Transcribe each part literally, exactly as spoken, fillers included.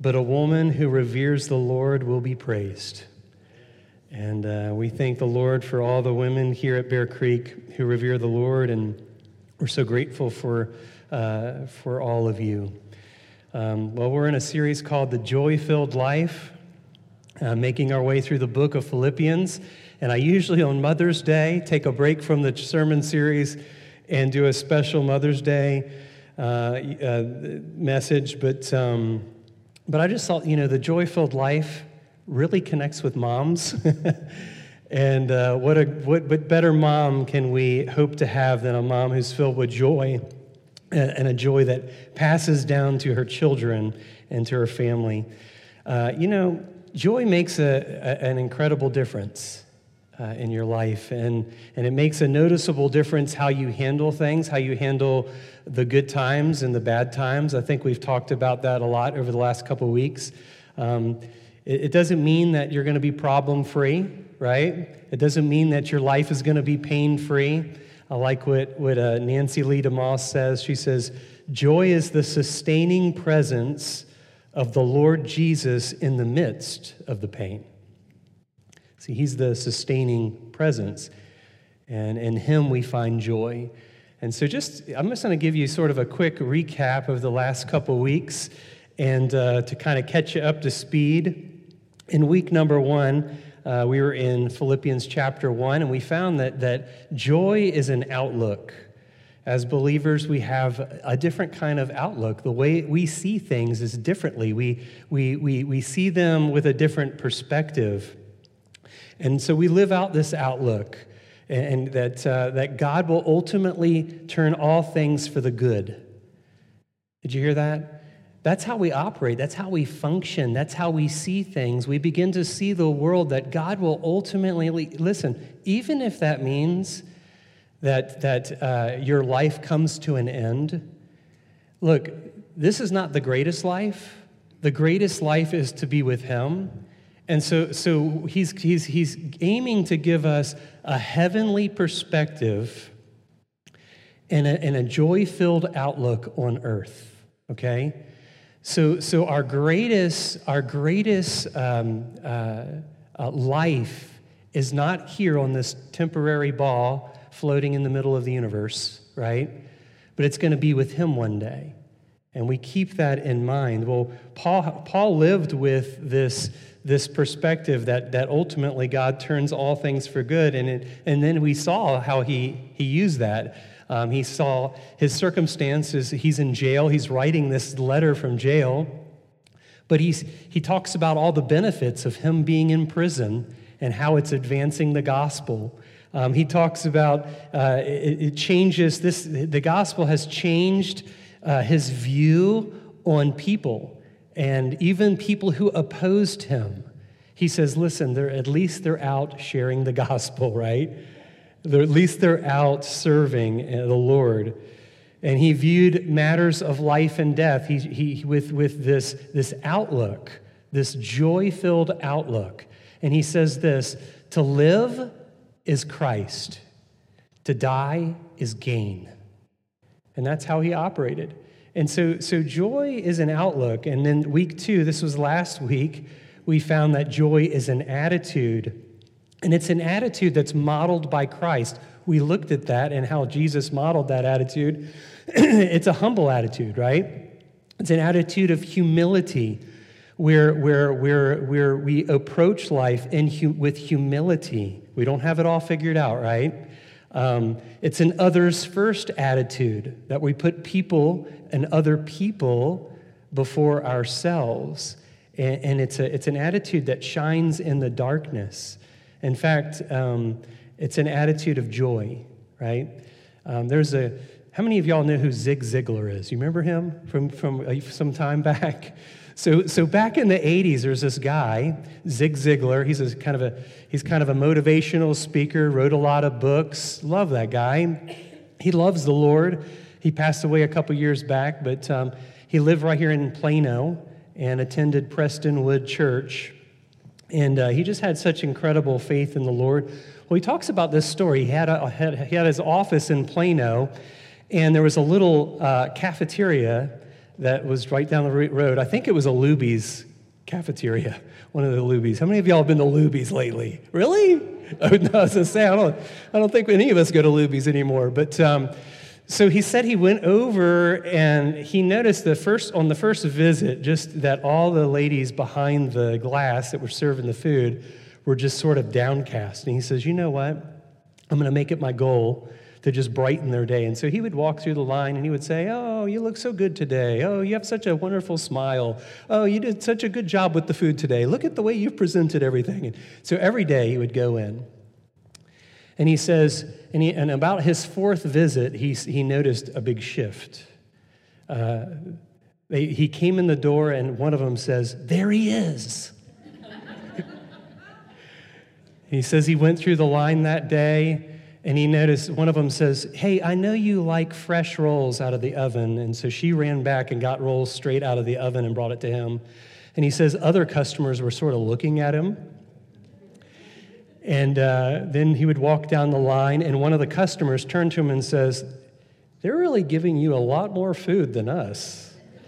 but a woman who reveres the Lord will be praised. And uh, we thank the Lord for all the women here at Bear Creek who revere the Lord, and we're so grateful for uh, for all of you. Um, well, we're in a series called The Joy-Filled Life, uh, making our way through the book of Philippians. And I usually on Mother's Day take a break from the sermon series and do a special Mother's Day uh, uh, message. But um, but I just thought, you know, the joy-filled life really connects with moms. And uh, what a what, what better mom can we hope to have than a mom who's filled with joy, and a joy that passes down to her children and to her family. Uh, you know, joy makes a, a, an incredible difference uh, in your life, and, and it makes a noticeable difference how you handle things, how you handle the good times and the bad times. I think we've talked about that a lot over the last couple of weeks. Um, it, it doesn't mean that you're going to be problem-free, right? It doesn't mean that your life is going to be pain-free. I like what, what uh, Nancy Lee DeMoss says. She says, joy is the sustaining presence of the Lord Jesus in the midst of the pain. See, he's the sustaining presence, and in him we find joy. And so just, I'm just going to give you sort of a quick recap of the last couple weeks, and uh, to kind of catch you up to speed. In week number one, Uh, we were in Philippians chapter one, and we found that, that joy is an outlook. As believers, we have a different kind of outlook. The way we see things is differently. We, we, we, we see them with a different perspective. And so we live out this outlook, and that, uh, that God will ultimately turn all things for the good. Did you hear that? That's how we operate. That's how we function. That's how we see things. We begin to see the world that God will ultimately, listen, even if that means that, that uh, your life comes to an end. Look, this is not the greatest life. The greatest life is to be with him. And so, so he's, he's, he's aiming to give us a heavenly perspective and a, and a joy-filled outlook on earth, okay? So, so our greatest, our greatest um, uh, uh, life is not here on this temporary ball floating in the middle of the universe, right? But it's going to be with him one day, and we keep that in mind. Well, Paul, Paul lived with this this perspective that that ultimately God turns all things for good, and it, and then we saw how he he used that. Um, he saw his circumstances. He's in jail. He's writing this letter from jail. But he's, he talks about all the benefits of him being in prison and how it's advancing the gospel. Um, he talks about uh, it, it changes this. The gospel has changed uh, his view on people, and even people who opposed him. He says, listen, they're, at least they're out sharing the gospel, right? They're, at least they're out serving the Lord. And he viewed matters of life and death he, he, with, with this, this outlook, this joy-filled outlook. And he says this, to live is Christ, to die is gain. And that's how he operated. And so, so joy is an outlook. And then week two, this was last week, we found that joy is an attitude. And it's an attitude that's modeled by Christ. We looked at that and how Jesus modeled that attitude. It's a humble attitude, right? It's an attitude of humility, where, where, where, where we approach life in hu- with humility. We don't have it all figured out, right? Um, it's an others first attitude, that we put people and other people before ourselves. And, and it's, a, it's an attitude that shines in the darkness. In fact, um, it's an attitude of joy, right? Um, there's a, how many of y'all know who Zig Ziglar is? You remember him from, from uh, some time back? So, so back in the eighties, there's this guy, Zig Ziglar. He's a kind of a, he's kind of a motivational speaker, wrote a lot of books. Love that guy. He loves the Lord. He passed away a couple years back, but um, he lived right here in Plano and attended Prestonwood Church. And uh, he just had such incredible faith in the Lord. Well, he talks about this story. He had, a, had, he had his office in Plano, and there was a little uh, cafeteria that was right down the road. I think it was a Luby's cafeteria, one of the Luby's. How many of y'all have been to Luby's lately? Really? Oh, no, I was going to say, I don't, I don't think any of us go to Luby's anymore. But um, so he said he went over and he noticed the first on the first visit, just that all the ladies behind the glass that were serving the food were just sort of downcast. And he says, you know what? I'm going to make it my goal to just brighten their day. And so he would walk through the line and he would say, oh, you look so good today. Oh, you have such a wonderful smile. Oh, you did such a good job with the food today. Look at the way you've presented everything. And so every day he would go in. And he says, and, he, and about his fourth visit, he, he noticed a big shift. Uh, they, he came in the door and one of them says, there he is. He says he went through the line that day. And he noticed one of them says, hey, I know you like fresh rolls out of the oven. And so she ran back and got rolls straight out of the oven and brought it to him. And he says other customers were sort of looking at him. And uh, then he would walk down the line, and one of the customers turned to him and says, they're really giving you a lot more food than us.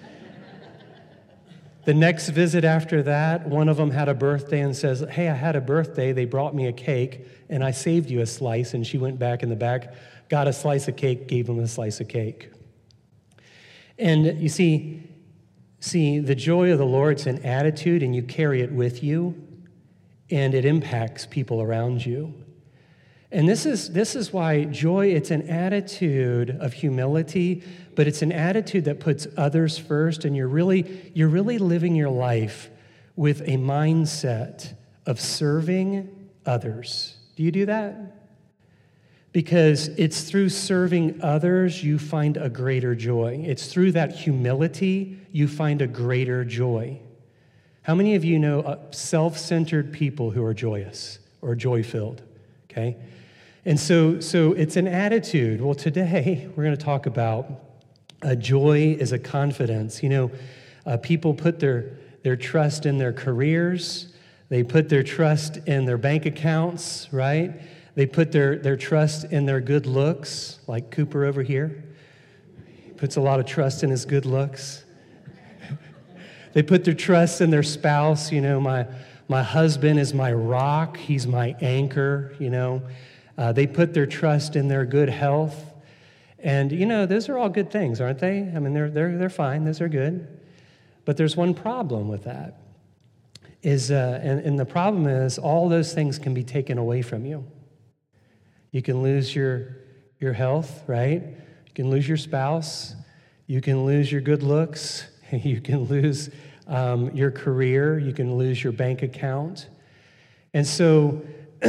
The next visit after that, one of them had a birthday and says, hey, I had a birthday. They brought me a cake, and I saved you a slice. And she went back in the back, got a slice of cake, gave him a slice of cake. And you see, see, the joy of the Lord's an attitude, and you carry it with you, and it impacts people around you. And this is this is why joy, it's an attitude of humility, but it's an attitude that puts others first, and you're really you're really living your life with a mindset of serving others. Do you do that? Because it's through serving others you find a greater joy. It's through that humility you find a greater joy. How many of you know uh, self-centered people who are joyous or joy-filled? Okay? And so, so it's an attitude. Well, today we're going to talk about uh, joy is a confidence. You know, uh, people put their, their trust in their careers. They put their trust in their bank accounts, right? They put their, their trust in their good looks, like Cooper over here. He puts a lot of trust in his good looks. They put their trust in their spouse. You know, my, my husband is my rock. He's my anchor, you know. Uh, they put their trust in their good health. And, you know, those are all good things, aren't they? I mean, they're, they're, they're fine. Those are good. But there's one problem with that. Is, uh, and, and the problem is all those things can be taken away from you. You can lose your, your health, right? You can lose your spouse. You can lose your good looks. You can lose um, your career. You can lose your bank account. And so...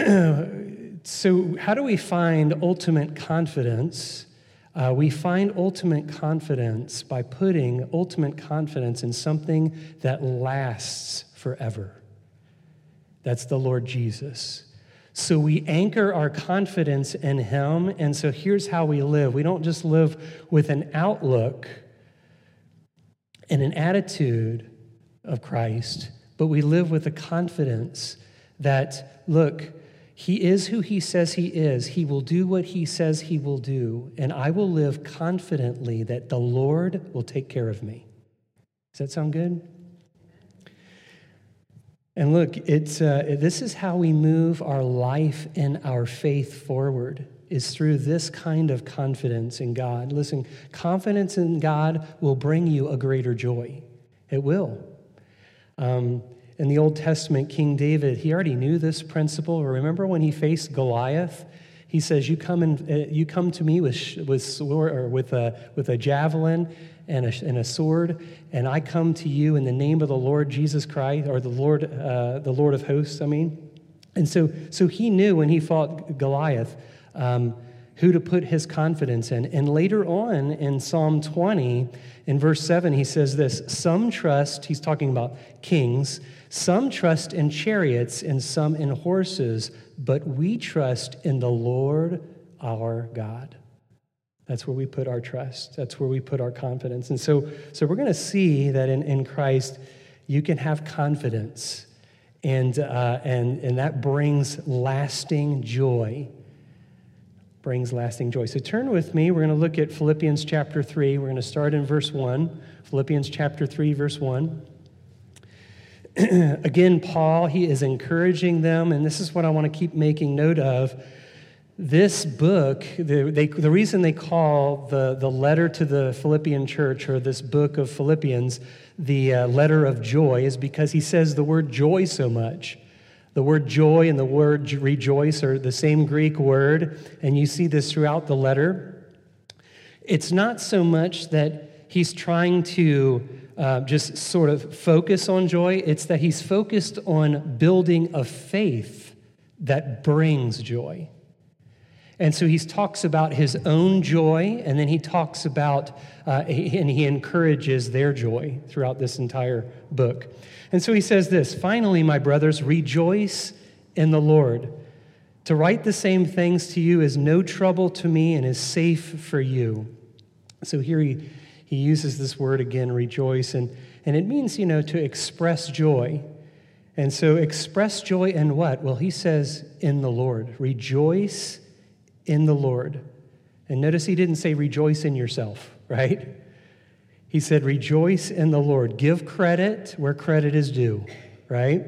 So how do we find ultimate confidence? Uh, we find ultimate confidence by putting ultimate confidence in something that lasts forever. That's the Lord Jesus. So we anchor our confidence in Him, and so here's how we live. We don't just live with an outlook and an attitude of Christ, but we live with a confidence that, look, He is who He says He is. He will do what He says He will do. And I will live confidently that the Lord will take care of me. Does that sound good? And look, it's uh, this is how we move our life and our faith forward, is through this kind of confidence in God. Listen, confidence in God will bring you a greater joy. It will. Um In the Old Testament, King David, he already knew this principle. Remember when he faced Goliath? He says, "You come and uh, you come to me with with sword or with a with a javelin and a and a sword, and I come to you in the name of the Lord Jesus Christ, or the Lord uh, the Lord of hosts." I mean, and so so he knew when he fought Goliath um, who to put his confidence in. And later on in Psalm twenty, in verse seven, he says this: "Some trust." He's talking about kings. "Some trust in chariots and some in horses, but we trust in the Lord our God." That's where we put our trust. That's where we put our confidence. And so, so we're going to see that in, in Christ, you can have confidence, and, uh, and, and that brings lasting joy. brings lasting joy. So turn with me. We're going to look at Philippians chapter three. We're going to start in verse one. Philippians chapter three, verse one. Again, Paul, he is encouraging them, and this is what I want to keep making note of. This book, the, they, the reason they call the, the letter to the Philippian church, or this book of Philippians, the uh, letter of joy, is because he says the word joy so much. The word joy and the word rejoice are the same Greek word, and you see this throughout the letter. It's not so much that he's trying to uh, just sort of focus on joy, it's that he's focused on building a faith that brings joy. And so he talks about his own joy, and then he talks about, uh, and he encourages their joy throughout this entire book. And so he says this, "Finally, my brothers, rejoice in the Lord. To write the same things to you is no trouble to me and is safe for you." So here he, he uses this word again, rejoice, and, and it means, you know, to express joy. And so express joy in what? Well, he says, in the Lord. Rejoice in the Lord. And notice he didn't say rejoice in yourself, right? He said rejoice in the Lord. Give credit where credit is due, right?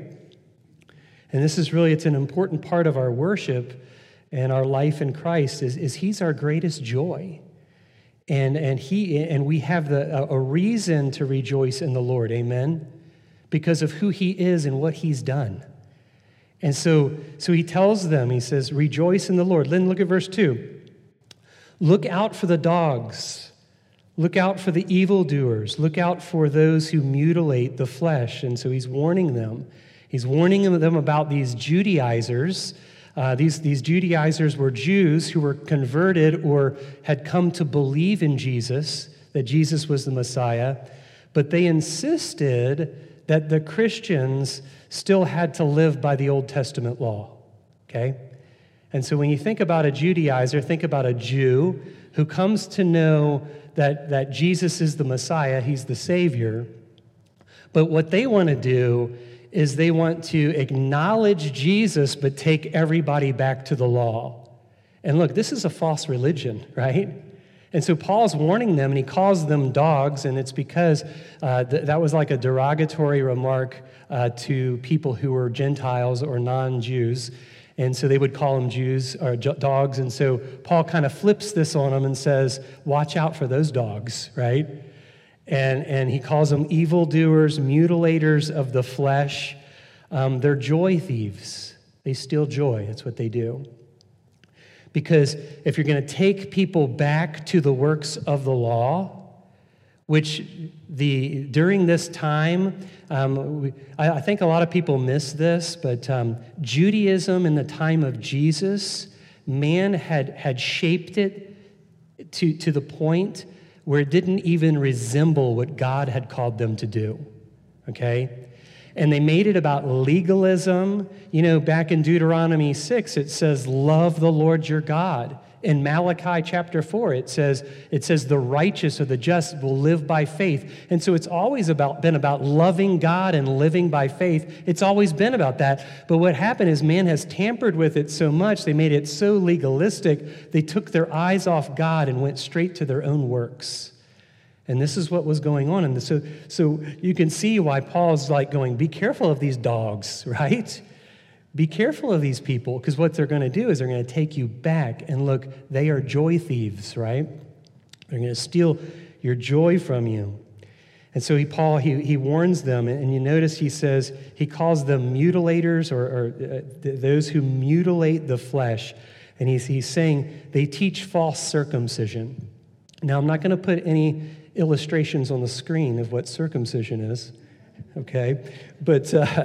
And this is really, it's an important part of our worship and our life in Christ is, is he's our greatest joy. And, and, he, and we have the, a, a reason to rejoice in the Lord, amen? Because of who he is and what he's done. And so, so he tells them, he says, rejoice in the Lord. Then look at verse two. Look out for the dogs. Look out for the evildoers. Look out for those who mutilate the flesh. And so he's warning them. He's warning them about these Judaizers. Uh, these, these Judaizers were Jews who were converted or had come to believe in Jesus, that Jesus was the Messiah. But they insisted that the Christians still had to live by the Old Testament law, okay? And so when you think about a Judaizer, think about a Jew who comes to know that, that Jesus is the Messiah, he's the Savior. But what they want to do is they want to acknowledge Jesus but take everybody back to the law. And look, this is a false religion, right? And so Paul's warning them, and he calls them dogs, and it's because uh, th- that was like a derogatory remark uh, to people who were Gentiles or non-Jews. And so they would call them Jews or j- dogs. And so Paul kind of flips this on them and says, watch out for those dogs, right? And, and he calls them evildoers, mutilators of the flesh. Um, they're joy thieves. They steal joy. That's what they do. Because if you're going to take people back to the works of the law, which the during this time, um, we, I, I think a lot of people miss this, but um, Judaism in the time of Jesus, man had, had shaped it to, to the point where it didn't even resemble what God had called them to do, okay? And they made it about legalism. You know, back in Deuteronomy six, it says, love the Lord your God. In Malachi chapter four, it says, it says the righteous or the just will live by faith. And so it's always about been about loving God and living by faith. It's always been about that. But what happened is man has tampered with it so much, they made it so legalistic, they took their eyes off God and went straight to their own works. And this is what was going on. And so, so you can see why Paul's like going, be careful of these dogs, right? Be careful of these people, because what they're going to do is they're going to take you back. And look, they are joy thieves, right? They're going to steal your joy from you. And so he, Paul, he, he warns them, and you notice he says, he calls them mutilators, or, or uh, th- those who mutilate the flesh. And he's, he's saying they teach false circumcision. Now, I'm not going to put any illustrations on the screen of what circumcision is, okay? But, uh,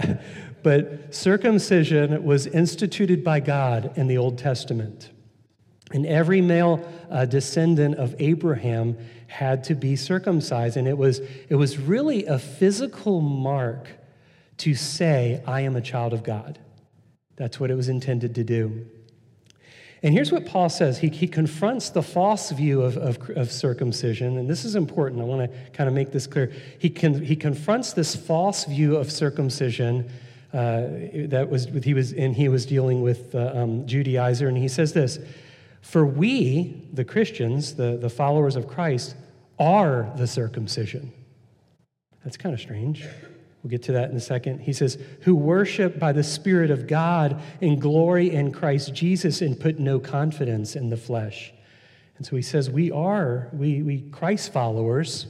but circumcision was instituted by God in the Old Testament. And every male uh, descendant of Abraham had to be circumcised. And it was, it was really a physical mark to say, I am a child of God. That's what it was intended to do. And here's what Paul says. He, he confronts the false view of, of, of circumcision, and this is important. I want to kind of make this clear. He, can, he confronts this false view of circumcision uh, that was he was and he was dealing with uh, um, Judaizer, and he says this: For we, the Christians, the, the followers of Christ, are the circumcision. That's kind of strange. We'll get to that in a second. He says, who worship by the Spirit of God and glory in Christ Jesus and put no confidence in the flesh. And so he says, we are, we, we Christ followers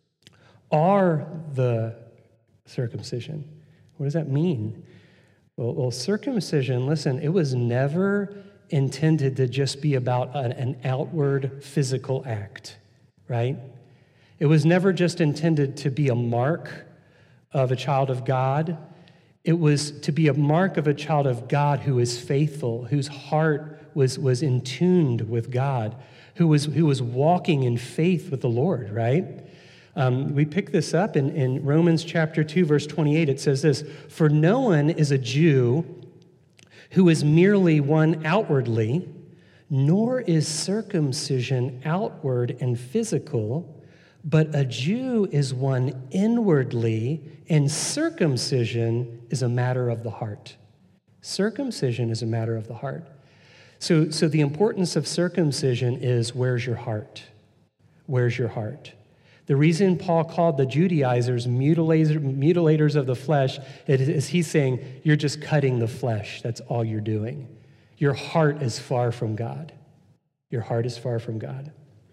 are the circumcision. What does that mean? Well, well, circumcision, listen, it was never intended to just be about an, an outward physical act, right? It was never just intended to be a mark of a child of God. It was to be a mark of a child of God who is faithful, whose heart was, was in tuned with God, who was, who was walking in faith with the Lord, right? Um, we pick this up in, in Romans chapter two, verse twenty-eight. It says this, for no one is a Jew who is merely one outwardly, nor is circumcision outward and physical, but a Jew is one inwardly, and circumcision is a matter of the heart. Circumcision is a matter of the heart. So, so the importance of circumcision is, where's your heart? Where's your heart? The reason Paul called the Judaizers mutilators, mutilators of the flesh is he's saying, you're just cutting the flesh. That's all you're doing. Your heart is far from God. Your heart is far from God.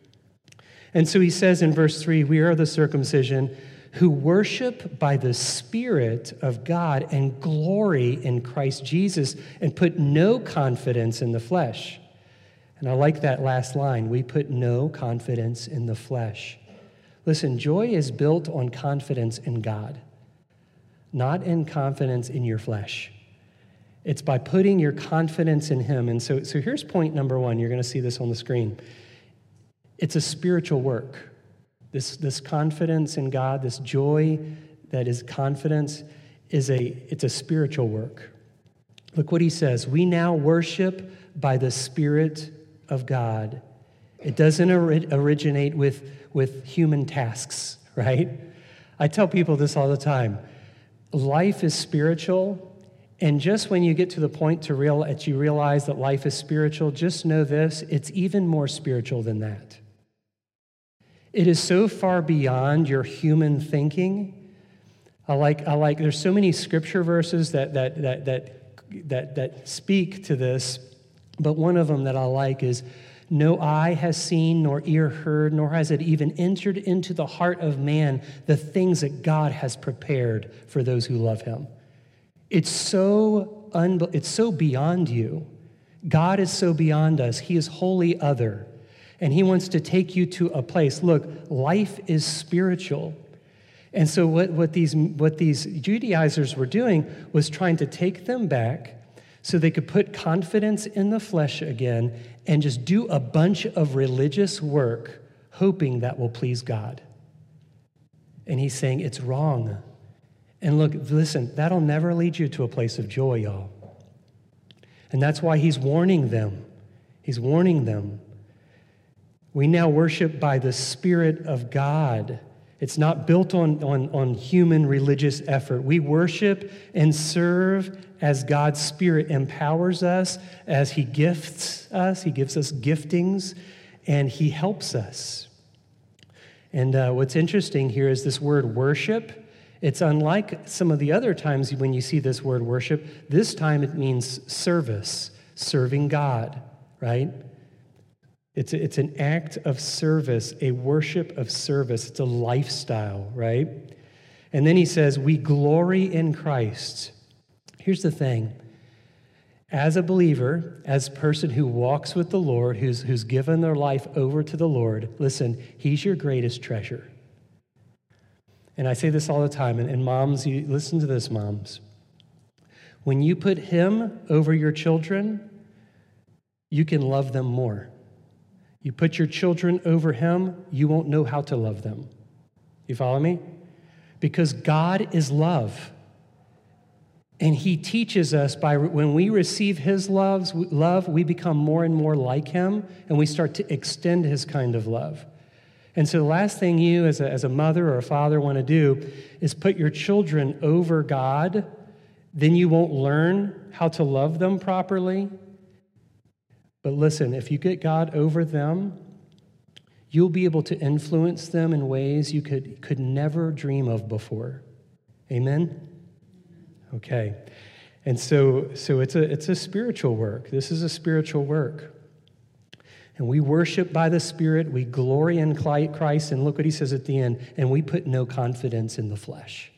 And so he says in verse three, we are the circumcision who worship by the Spirit of God and glory in Christ Jesus and put no confidence in the flesh. And I like that last line, we put no confidence in the flesh. Listen, joy is built on confidence in God, not in confidence in your flesh. It's by putting your confidence in him. And so, so here's point number one. You're going to see this on the screen. It's a spiritual work. This, this confidence in God, this joy that is confidence, is a, it's a spiritual work. Look what he says. We now worship by the Spirit of God. It doesn't ori- originate with, with human tasks, right? I tell people this all the time. Life is spiritual, and just when you get to the point to real, that you realize that life is spiritual, just know this, it's even more spiritual than that. It is so far beyond your human thinking. I like, I like, there's so many scripture verses that, that, that, that, that, that speak to this, but one of them that I like is, no eye has seen, nor ear heard, nor has it even entered into the heart of man the things that God has prepared for those who love him. It's so, un- it's so beyond you. God is so beyond us. He is wholly other. And he wants to take you to a place. Look, life is spiritual. And so what, what, these, what these Judaizers were doing was trying to take them back so they could put confidence in the flesh again and just do a bunch of religious work, hoping that will please God. And he's saying it's wrong. And look, listen, that'll never lead you to a place of joy, y'all. And that's why he's warning them. He's warning them. We now worship by the Spirit of God. It's not built on, on, on human religious effort. We worship and serve as God's Spirit empowers us, as he gifts us. He gives us giftings, and he helps us. And uh, what's interesting here is this word worship. It's unlike some of the other times when you see this word worship. This time it means service, serving God, right? It's, a, it's an act of service, a worship of service. It's a lifestyle, right? And then he says, we glory in Christ. Here's the thing. As a believer, as a person who walks with the Lord, who's, who's given their life over to the Lord, listen, he's your greatest treasure. And I say this all the time, and, and moms, you listen to this, moms. When you put him over your children, you can love them more. You put your children over him, you won't know how to love them. You follow me? Because God is love. And he teaches us by when we receive his loves, love, we become more and more like him, and we start to extend his kind of love. And so the last thing you as a, as a mother or a father want to do is put your children over God. Then you won't learn how to love them properly. But listen, if you get God over them, you'll be able to influence them in ways you could, could never dream of before. Amen? Okay. And so, so it's a, it's a spiritual work. This is a spiritual work. And we worship by the Spirit. We glory in Christ. And look what he says at the end. And we put no confidence in the flesh.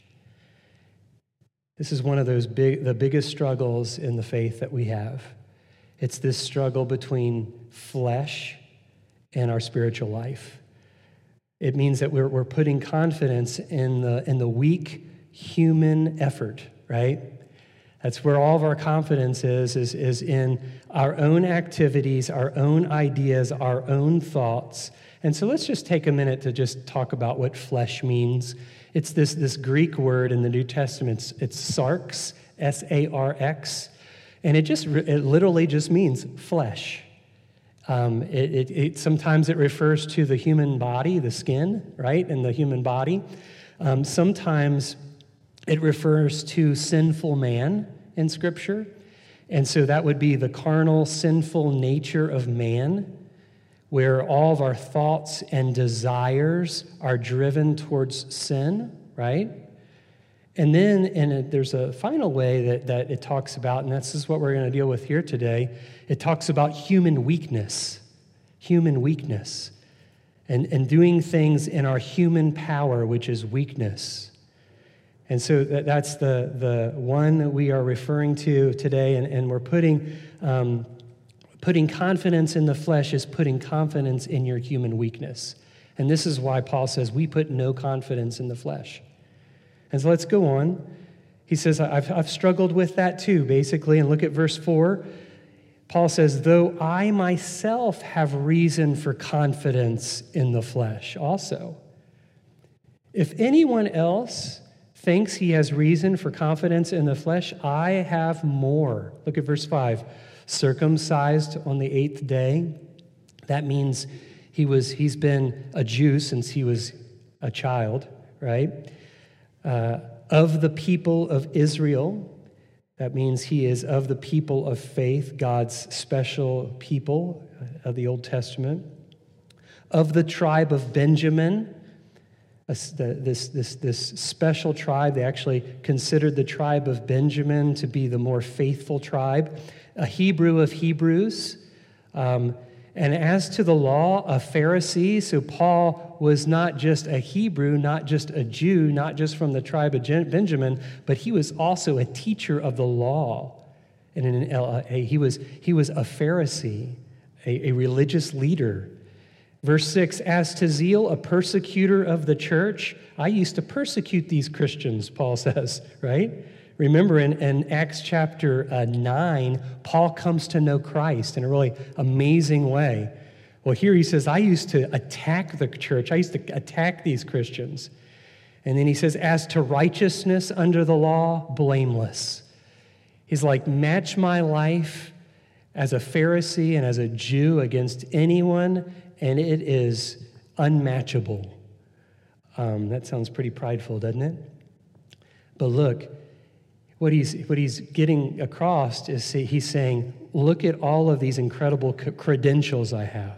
This is one of those big, the biggest struggles in the faith that we have. It's this struggle between flesh and our spiritual life. It means that we're, we're putting confidence in the, in the weak human effort, right? That's where all of our confidence is, is, is in our own activities, our own ideas, our own thoughts. And so let's just take a minute to just talk about what flesh means. It's this, this Greek word in the New Testament. It's, it's sarx, S A R X, and it just it literally just means flesh. Um, it, it, it sometimes it refers to the human body, the skin, right, and the human body. Um, sometimes it refers to sinful man in Scripture. And so that would be the carnal, sinful nature of man, where all of our thoughts and desires are driven towards sin, right? And then and it, there's a final way that, that it talks about, and this is what we're going to deal with here today. It talks about human weakness, human weakness, and, and doing things in our human power, which is weakness. And so that, that's the, the one that we are referring to today, and, and we're putting, um, putting confidence in the flesh is putting confidence in your human weakness. And this is why Paul says we put no confidence in the flesh. And so let's go on. He says, I've, I've struggled with that too, basically. And look at verse four. Paul says, though I myself have reason for confidence in the flesh also. If anyone else thinks he has reason for confidence in the flesh, I have more. Look at verse five. Circumcised on the eighth day. That means he was, he's been a Jew since he was a child, right? Uh, of the people of Israel. That means he is of the people of faith, God's special people of the Old Testament. Of the tribe of Benjamin. This, this, this special tribe, they actually considered the tribe of Benjamin to be the more faithful tribe. A Hebrew of Hebrews. Um, and as to the law, a Pharisee. So Paul was not just a Hebrew, not just a Jew, not just from the tribe of Benjamin, but he was also a teacher of the law. And an, uh, he, was, he was a Pharisee, a, a religious leader. Verse six, as to zeal, a persecutor of the church. I used to persecute these Christians, Paul says, right? Remember in, in Acts chapter uh, nine, Paul comes to know Christ in a really amazing way. Well, here he says, I used to attack the church. I used to attack these Christians. And then he says, as to righteousness under the law, blameless. He's like, match my life as a Pharisee and as a Jew against anyone, and it is unmatchable. Um, that sounds pretty prideful, doesn't it? But look, what he's what he's getting across is he's saying, look at all of these incredible credentials I have.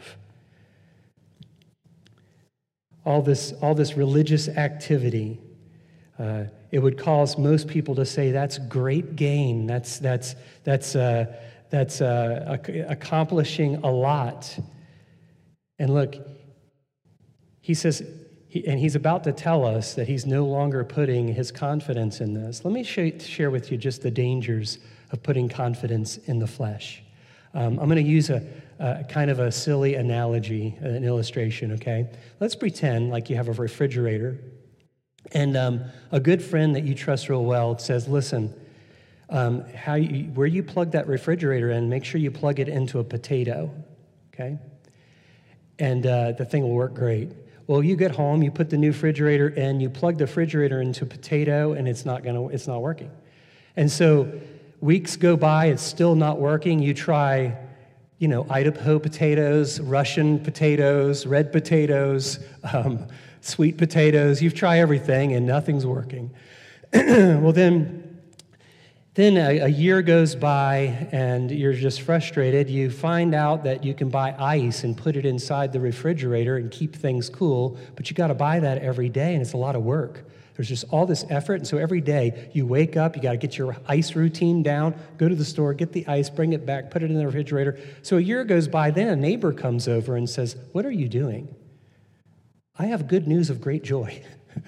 All this, all this religious activity. Uh, it would cause most people to say, that's great gain. That's that's that's uh, that's uh, accomplishing a lot. And look, he says, he, and he's about to tell us that he's no longer putting his confidence in this. Let me sh- share with you just the dangers of putting confidence in the flesh. Um, I'm going to use a, a kind of a silly analogy, an illustration, okay? Let's pretend like you have a refrigerator, and um, a good friend that you trust real well says, listen, um, how you, where you plug that refrigerator in, make sure you plug it into a potato, okay? And uh, the thing will work great. Well, you get home, you put the new refrigerator in, you plug the refrigerator into a potato, and it's not gonna, it's not working. And so weeks go by, it's still not working. You try, you know, Idaho potatoes, Russian potatoes, red potatoes, um, sweet potatoes. You've tried everything, and nothing's working. Well, then Then a, a year goes by and you're just frustrated. You find out that you can buy ice and put it inside the refrigerator and keep things cool, but you got to buy that every day, and it's a lot of work. There's just all this effort, and so every day you wake up, you got to get your ice routine down, go to the store, get the ice, bring it back, put it in the refrigerator. So a year goes by, then a neighbor comes over and says, "What are you doing?" "I have good news of great joy."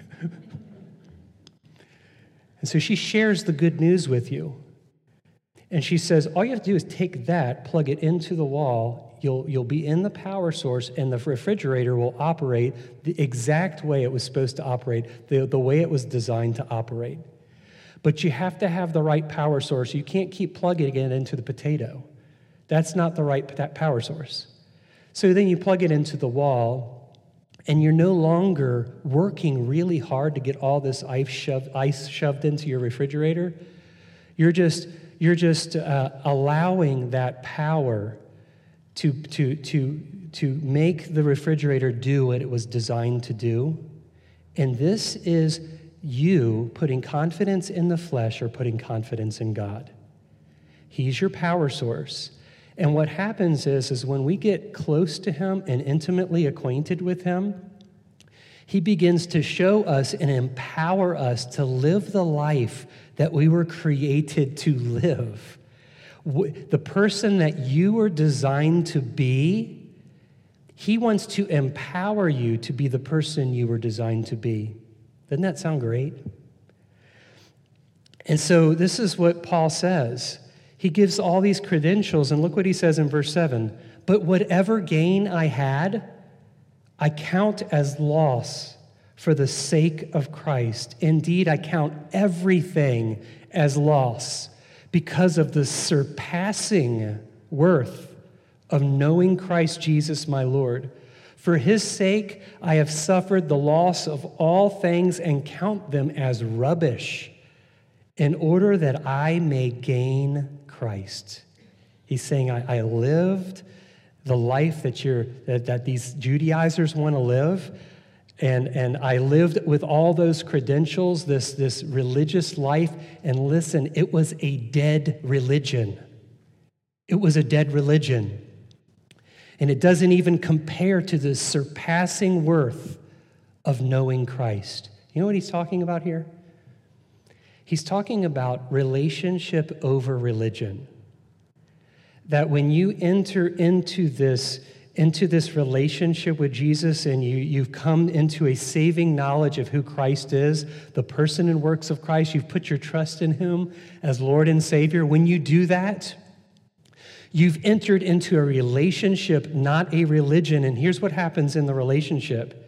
And so she shares the good news with you. And she says, all you have to do is take that, plug it into the wall, you'll, you'll be in the power source, and the refrigerator will operate the exact way it was supposed to operate, the, the way it was designed to operate. But you have to have the right power source. You can't keep plugging it into the potato. That's not the right that power source. So then you plug it into the wall, and you're no longer working really hard to get all this ice shoved, ice shoved into your refrigerator. You're just, you're just uh, allowing that power to, to, to, to make the refrigerator do what it was designed to do. And this is you putting confidence in the flesh or putting confidence in God. He's your power source. And what happens is, is when we get close to him and intimately acquainted with him, he begins to show us and empower us to live the life that we were created to live. The person that you were designed to be, he wants to empower you to be the person you were designed to be. Doesn't that sound great? And so this is what Paul says. He gives all these credentials, and look what he says in verse seven. But whatever gain I had, I count as loss for the sake of Christ. Indeed, I count everything as loss because of the surpassing worth of knowing Christ Jesus my Lord. For his sake, I have suffered the loss of all things and count them as rubbish, in order that I may gain Christ. He's saying, I, I lived the life that you're that, that these Judaizers want to live, and, and I lived with all those credentials, this, this religious life, and listen, it was a dead religion. It was a dead religion. And it doesn't even compare to the surpassing worth of knowing Christ. You know what he's talking about here? He's talking about relationship over religion. That when you enter into this, into this relationship with Jesus and you, you've come into a saving knowledge of who Christ is, the person and works of Christ, you've put your trust in him as Lord and Savior. When you do that, you've entered into a relationship, not a religion. And here's what happens in the relationship.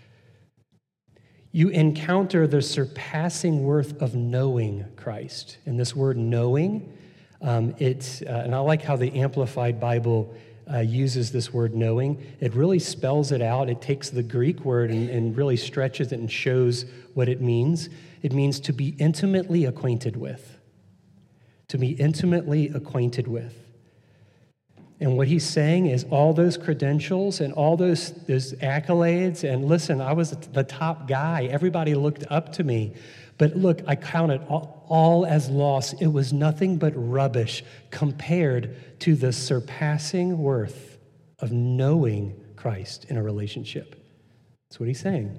You encounter the surpassing worth of knowing Christ. And this word knowing, um, it's, uh, and I like how the Amplified Bible uh, uses this word knowing. It really spells it out. It takes the Greek word and, and really stretches it and shows what it means. It means to be intimately acquainted with. To be intimately acquainted with. And what he's saying is all those credentials and all those, those accolades, and listen, I was the top guy. Everybody looked up to me. But look, I count it all, all as loss. It was nothing but rubbish compared to the surpassing worth of knowing Christ in a relationship. That's what he's saying.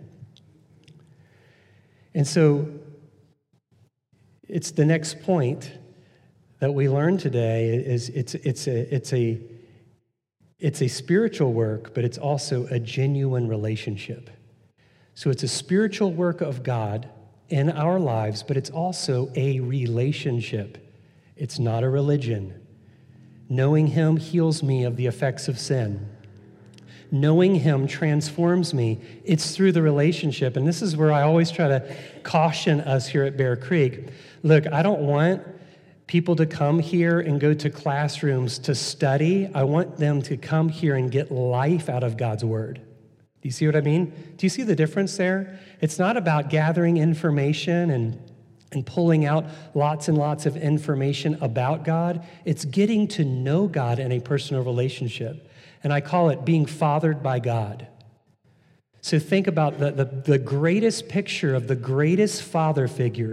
And so it's the next point that we learn today is it's it's a it's a it's a spiritual work, but it's also a genuine relationship. So it's a spiritual work of God in our lives, but it's also a relationship. It's not a religion. Knowing him heals me of the effects of sin. Knowing him transforms me. It's through the relationship. And this is where I always try to caution us here at Bear Creek. Look, I don't want people to come here and go to classrooms to study. I want them to come here and get life out of God's word. Do you see what I mean? Do you see the difference there? It's not about gathering information and, and pulling out lots and lots of information about God. It's getting to know God in a personal relationship. And I call it being fathered by God. So think about the, the, the greatest picture of the greatest father figure.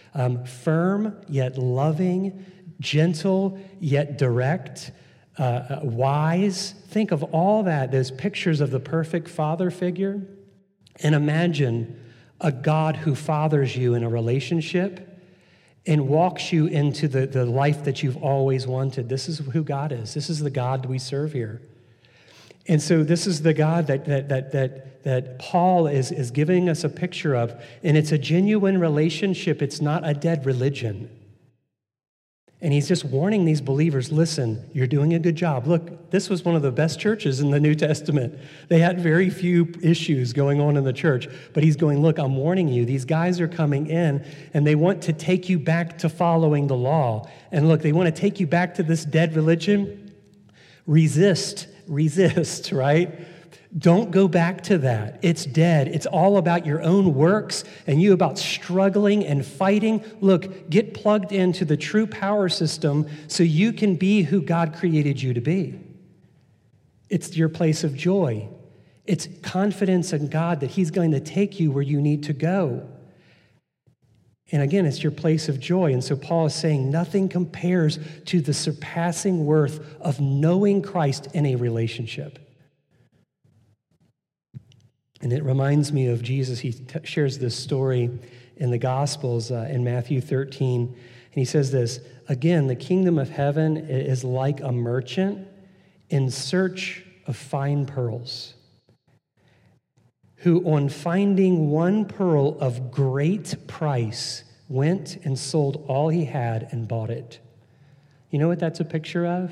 Um, firm yet loving, gentle yet direct, uh, uh, wise. Think of all that, those pictures of the perfect father figure, and imagine a God who fathers you in a relationship and walks you into the, the life that you've always wanted. This is who God is. This is the God we serve here. And so this is the God that that that that that Paul is, is giving us a picture of, and it's a genuine relationship. It's not a dead religion. And he's just warning these believers, listen, you're doing a good job. Look, this was one of the best churches in the New Testament. They had very few issues going on in the church. But he's going, look, I'm warning you. These guys are coming in, and they want to take you back to following the law. And look, they want to take you back to this dead religion. Resist, resist, right? Don't go back to that. It's dead. It's all about your own works and you about struggling and fighting. Look, get plugged into the true power system so you can be who God created you to be. It's your place of joy. It's confidence in God that he's going to take you where you need to go. And again, it's your place of joy. And so Paul is saying nothing compares to the surpassing worth of knowing Christ in a relationship. And it reminds me of Jesus. He t- shares this story in the Gospels uh, in Matthew thirteen. And he says this, again, the kingdom of heaven is like a merchant in search of fine pearls, who on finding one pearl of great price went and sold all he had and bought it. You know what that's a picture of?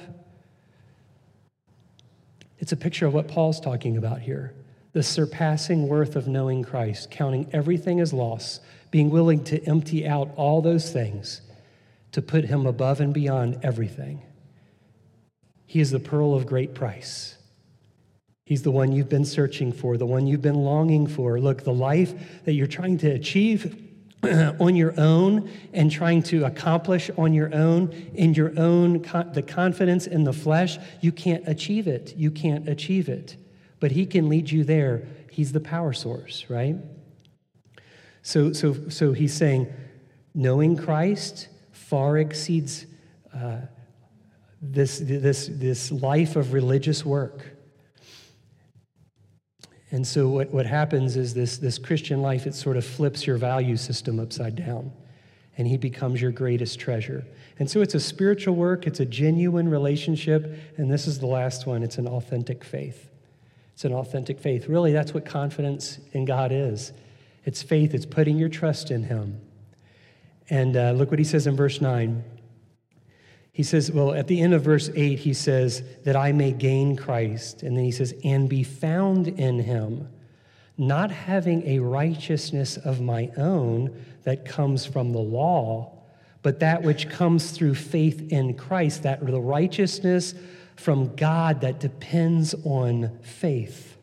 It's a picture of what Paul's talking about here. The surpassing worth of knowing Christ, counting everything as loss, being willing to empty out all those things to put him above and beyond everything. He is the pearl of great price. He's the one you've been searching for, the one you've been longing for. Look, the life that you're trying to achieve on your own and trying to accomplish on your own, in your own, the confidence in the flesh, you can't achieve it. You can't achieve it. But he can lead you there. He's the power source, right? So, so, so he's saying, knowing Christ far exceeds uh, this, this, this life of religious work. And so what, what happens is this, this Christian life, it sort of flips your value system upside down, and he becomes your greatest treasure. And so it's a spiritual work, it's a genuine relationship, and this is the last one, it's an authentic faith. It's an authentic faith. Really, that's what confidence in God is. It's faith. It's putting your trust in him. And uh, look what he says in verse nine. He says, well, at the end of verse eight, he says, that I may gain Christ. And then he says, and be found in him, not having a righteousness of my own that comes from the law, but that which comes through faith in Christ, that the righteousness from God that depends on faith.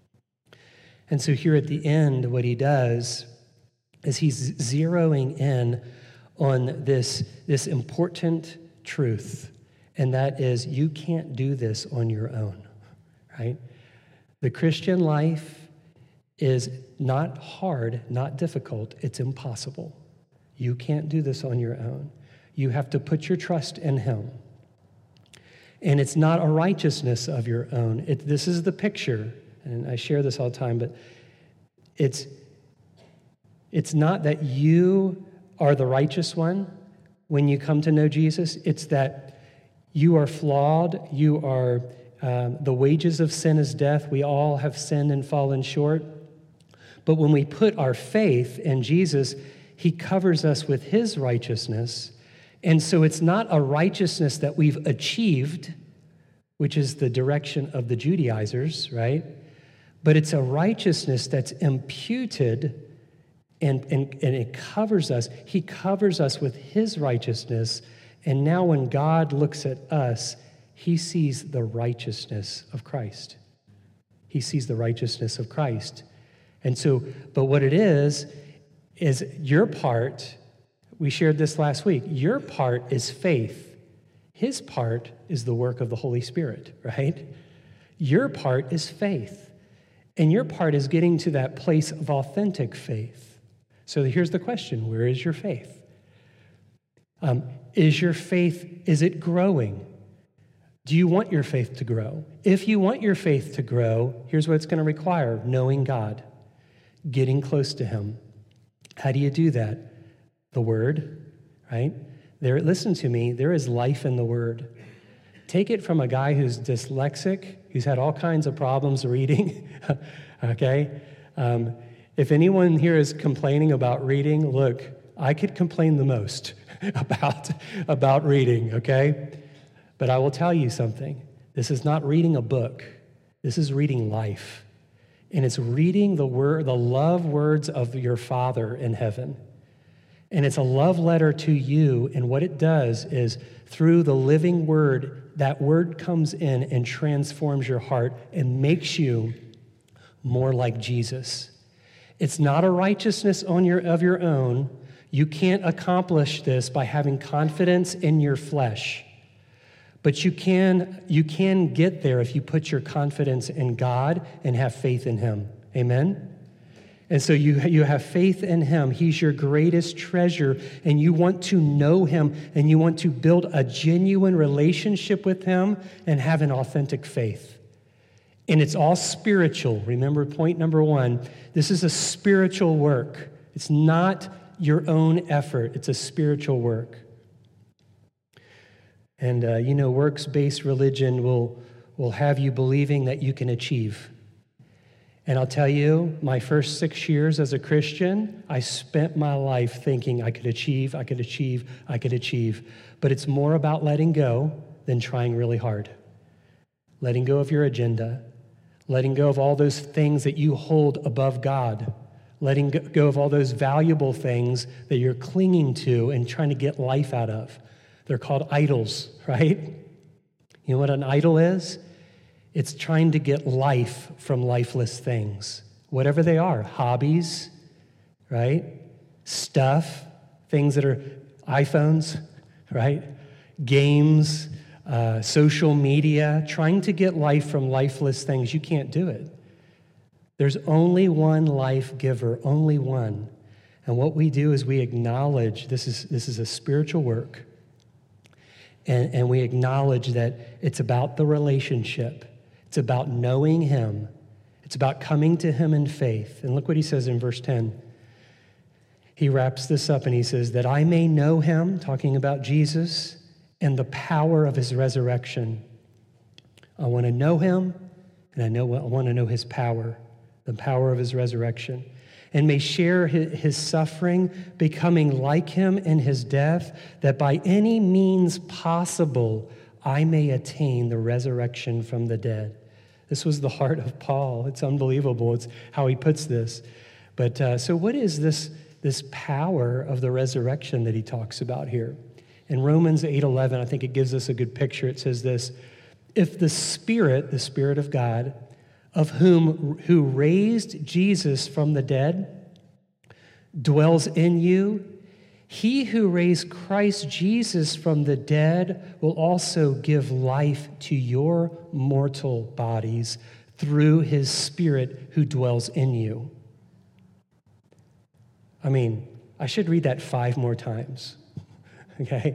And so here at the end, what he does is he's zeroing in on this, this important truth, and that is you can't do this on your own, right? The Christian life is not hard, not difficult, it's impossible. You can't do this on your own. You have to put your trust in him. And it's not a righteousness of your own. It, this is the picture, and I share this all the time, but it's, it's not that you are the righteous one when you come to know Jesus. It's that you are flawed. You are, um, the wages of sin is death. We all have sinned and fallen short. But when we put our faith in Jesus, he covers us with his righteousness. And so it's not a righteousness that we've achieved, which is the direction of the Judaizers, right? But it's a righteousness that's imputed, and, and, and it covers us. He covers us with his righteousness. And now when God looks at us, he sees the righteousness of Christ. He sees the righteousness of Christ. And so, but what it is, is your part. We shared this last week. Your part is faith. His part is the work of the Holy Spirit, right? Your part is faith. And your part is getting to that place of authentic faith. So here's the question. Where is your faith? Um, is your faith, is it growing? Do you want your faith to grow? If you want your faith to grow, here's what it's going to require: knowing God, getting close to him. How do you do that? The Word, right? There, listen to me, there is life in the Word. Take it from a guy who's dyslexic, who's had all kinds of problems reading, okay? Um, if anyone here is complaining about reading, look, I could complain the most about, about reading, okay? But I will tell you something. This is not reading a book. This is reading life. And it's reading the word, the love words of your Father in heaven. And it's a love letter to you, and what it does is through the living word, that word comes in and transforms your heart and makes you more like Jesus. It's not a righteousness on your, of your own. You can't accomplish this by having confidence in your flesh. But you can, you can get there if you put your confidence in God and have faith in him. Amen? And so you, you have faith in him. He's your greatest treasure, and you want to know him, and you want to build a genuine relationship with him and have an authentic faith. And it's all spiritual. Remember point number one. This is a spiritual work. It's not your own effort. It's a spiritual work. And, uh, you know, works-based religion will, will have you believing that you can achieve. And I'll tell you, my first six years as a Christian, I spent my life thinking I could achieve, I could achieve, I could achieve. But it's more about letting go than trying really hard. Letting go of your agenda. Letting go of all those things that you hold above God. Letting go of all those valuable things that you're clinging to and trying to get life out of. They're called idols, right? You know what an idol is? It's trying to get life from lifeless things, whatever they are, hobbies, right? Stuff, things that are iPhones, right? Games, uh, social media, trying to get life from lifeless things. You can't do it. There's only one life giver, only one. And what we do is we acknowledge this is, this is a spiritual work. And, and we acknowledge that it's about the relationship. It's about knowing him. It's about coming to him in faith. And look what he says in verse ten. He wraps this up and he says, that I may know him, talking about Jesus, and the power of his resurrection. I want to know him, and I, know, I want to know his power, the power of his resurrection, and may share his, his suffering, becoming like him in his death, that by any means possible I may attain the resurrection from the dead. This was the heart of Paul. It's unbelievable. It's how he puts this. But uh, so what is this, this power of the resurrection that he talks about here? In Romans eight eleven, I think it gives us a good picture. It says this, if the Spirit, the Spirit of God, of whom who raised Jesus from the dead, dwells in you, he who raised Christ Jesus from the dead will also give life to your mortal bodies through his Spirit who dwells in you. I mean, I should read that five more times, okay?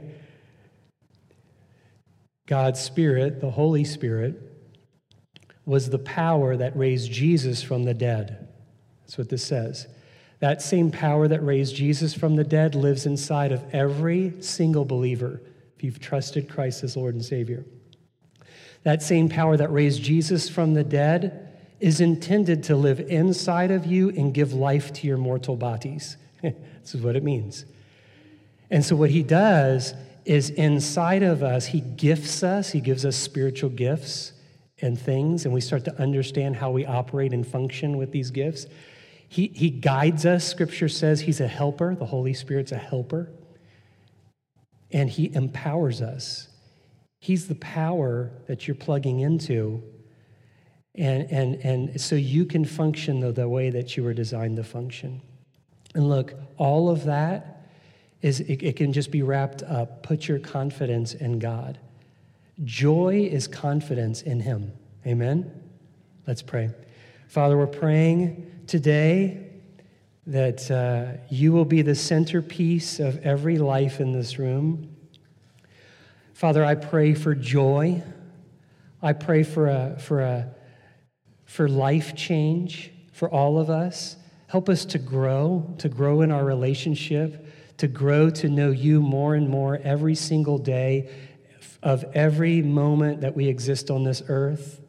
God's Spirit, the Holy Spirit, was the power that raised Jesus from the dead. That's what this says. That same power that raised Jesus from the dead lives inside of every single believer if you've trusted Christ as Lord and Savior. That same power that raised Jesus from the dead is intended to live inside of you and give life to your mortal bodies. This is what it means. And so what he does is inside of us, he gifts us, he gives us spiritual gifts and things, and we start to understand how we operate and function with these gifts. He, he guides us. Scripture says he's a helper. The Holy Spirit's a helper. And he empowers us. He's the power that you're plugging into. And, and, and so you can function the, the way that you were designed to function. And look, all of that, is it, it can just be wrapped up. Put your confidence in God. Joy is confidence in him. Amen? Let's pray. Father, we're praying today that uh, you will be the centerpiece of every life in this room. Father, I pray for joy. I pray for a for a for life change for all of us. Help us to grow, to grow in our relationship, to grow to know you more and more every single day of every moment that we exist on this earth.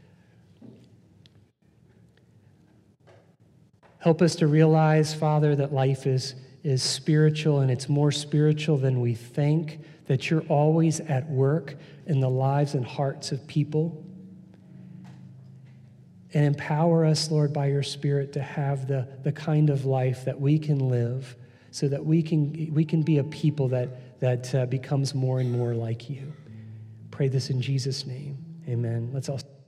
Help us to realize, Father, that life is, is spiritual, and it's more spiritual than we think, that you're always at work in the lives and hearts of people. And empower us, Lord, by your Spirit to have the, the kind of life that we can live so that we can, we can be a people that, that uh, becomes more and more like you. Pray this in Jesus' name. Amen. Let's all...